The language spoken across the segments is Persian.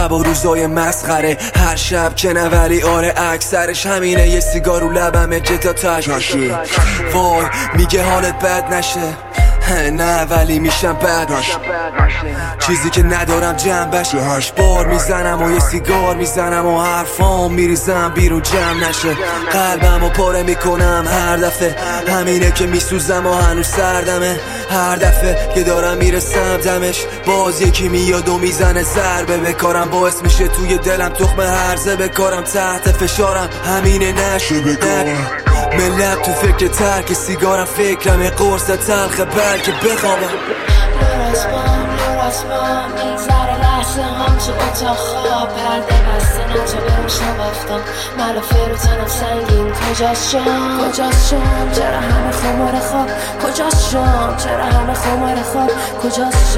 شب و روزای مسخره، هر شب که نه ولی آره اکثرش همینه. یه سیگار رو لبمه که تا تش وای میگه حالت بد نشه، نه ولی میشم بد. چیزی که ندارم جنبش 8 بار میزنم و یه سیگار میزنم و حرفام میریزم بیرون جمع نشه. قلبمو پاره میکنم هر دفعه، همینه که میسوزم و هنوز سردمه. هر دفعه که دارم میرسم دمش، باز یکی میاد و میزنه ضربه به کارم، باعث میشه توی دلم تخم هرزه بکارم. تحت فشارم همینه نشه بکارم. ملت تو فکر ترک سیگارم، فکرم قرص تلخه بلکه بخوابم. لوراسبام میگذره لحظه هم تو اتاق خواب، پرده بسته نه تو برم شب افتم، ملافه رو تنم سنگین. کجاست شام چرا همه خمار خواب، کجاست شام چرا همه خمار خواب، کجاست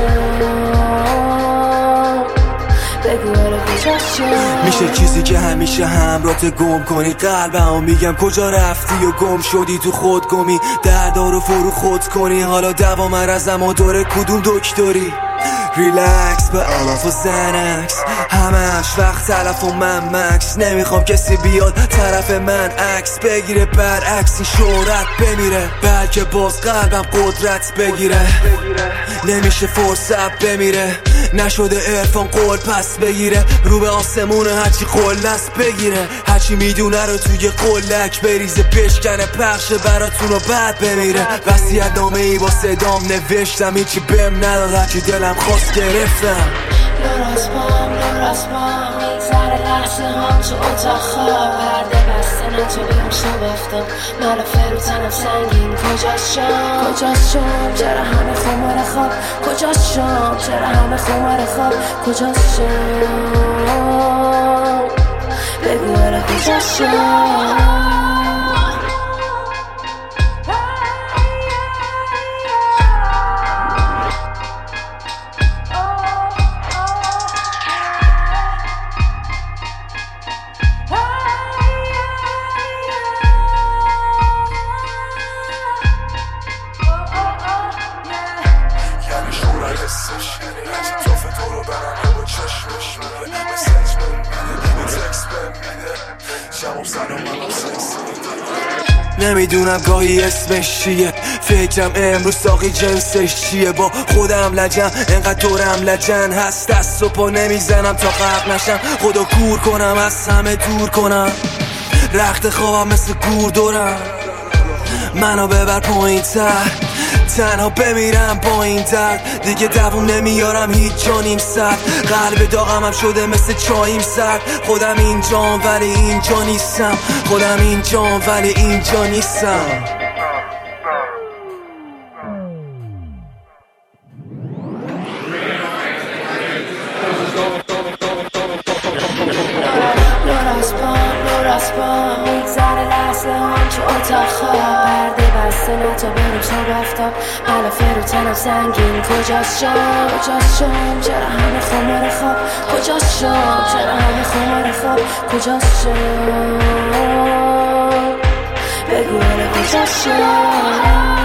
شام بگو آره کجاست شام. میشه چیزی که همیشه همراهت گم کنی قلبمو میگم کجا رفتی و گم شدی تو خود گمی، دردا رو فرو خود کنی. حالا دوا مرزم و داره کدوم دکتری؟ ریلکس به علف و زنکس، همش وقت تلف و من مکس. نمیخوام کسی بیاد طرف من عکس بگیره، برعکس این شهرت بمیره، بلکه باز قلبم قدرت بگیره. نمیشه فرصت بمیره، نشده عرفان قول پس بگیره، رو به آسمونه هرچی قلست بگیره، هرچی میدونه رو توی قلک بریزه، بشکنه پخشه براتون و بعد بمیره. وصیت نامه ای با صدام نوشتم، هیچی بهم نداد هرچی دلم خواست گرفتم. لوراسبام میگذره لحظه هم تو اتاق خواب، پرده بسته نه تو برم شب افتم، ملافه رو تنم سنگین. کجاست شام چرا همه خمار خواب، کجاست شام چرا همه خمار خواب، کجاست شام بگو آره کجاست شام. نمیدونم گاهی اسمش چیه، فکرم امروز ساقی جنسش چیه. با خودم لجم انقدر دورم لجن هست، دست و پا نمیزنم تا غرق نشم، خدا کور کنم از همه دور کنم. رخت خوابم مثل گور دورم، منو ببر پایین تر، تنها بمیرم با این درد. دیگه دووم نمیارم هیچ جا نیم سرد، قلب داغم هم شده مثل چاییم سرد. خودم اینجام ولی اینجا نیستم، خودم اینجام ولی اینجا نیستم. لوراسبام میگذره لحظه هم تو اتاق خواب، پرده بسته نه تا بریم شب افتاب، ملافه رو تنم سنگین. کجاست شام چرا همه خمار خواب، کجاست شام چرا همه خمار خواب، کجاست شام بگو آره کجاست شام.